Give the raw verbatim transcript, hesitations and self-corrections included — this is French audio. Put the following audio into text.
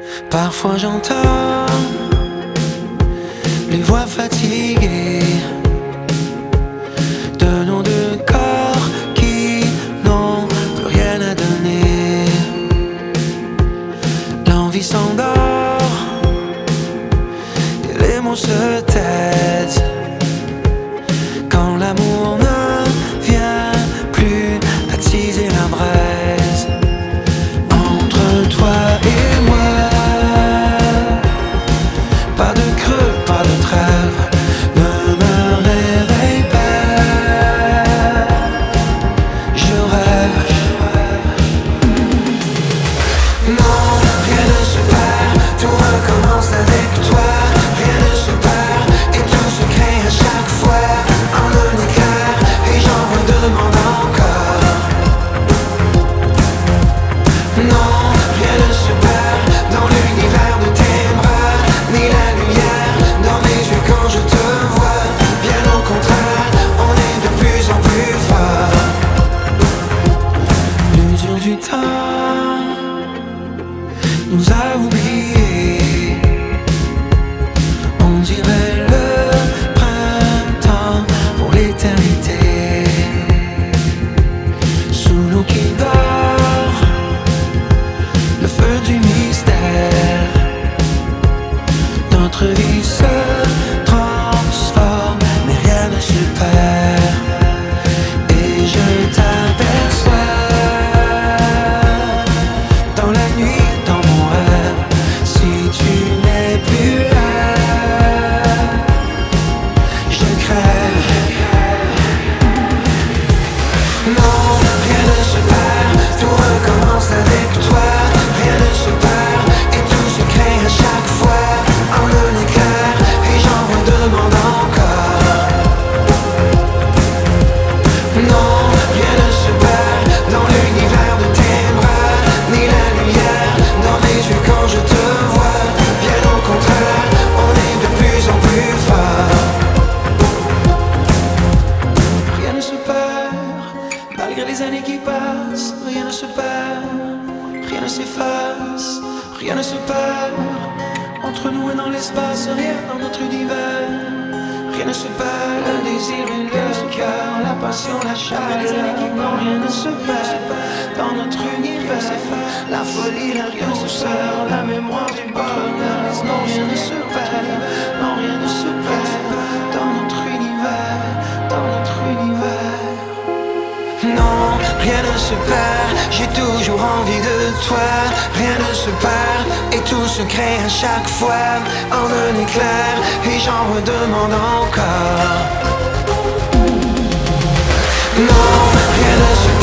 Parfois j'entends les voix fatiguées de nos deux corps qui n'ont plus rien à donner. L'envie s'endort et les mots se taisent quand l'amour ne vient plus attiser la braise. Entre toi et moi, pas de creux, pas de trêve, ne me réveille pas, je rêve. Non, rien ne se perd, tout recommence avec toi. Rien ne se perd et tout se crée à chaque fois en un éclair, et j'en redemande encore. Non, rien ne se perd dans l'univers de tes bras, ni la lumière dans mes yeux quand je te vois. Bien au contraire, on est de plus en plus fort. L'usure du temps nous a oubliés. On dirait le printemps pour l'éternité. Sous l'eau qui dort, le feu du mystère, notre vie se transforme, mais rien ne se perd. Et je t'aperçois dans la nuit, dans mon rêve. Si tu n'es plus là, je crève. Non, rien ne se perd, tout recommence avec toi. Rien ne se perd et tout se crée à chaque fois en un éclair, et j'en redemande encore. Non, rien ne se perd dans l'univers de tes bras, ni la lumière dans mes yeux quand je te vois. Bien au contraire, on est de plus en plus fort. Rien ne se perd, malgré les années qui passent. Rien ne se perd, rien ne s'efface, rien ne se perd. Entre nous et dans l'espace, rien dans notre univers. Rien ne se perd, le désir et le cœur, la passion, la chaleur, les années qui passent. Rien ne se perd dans notre univers. La folie, la rien ne se perd, la mémoire du bonheur. Non, rien ne se perd, non, rien ne se perd dans notre univers, dans notre univers. Non, rien ne se perd, j'ai toujours envie de toi. Rien ne se perd et tout se crée à chaque fois en un éclair, et j'en redemande encore. Non, rien ne se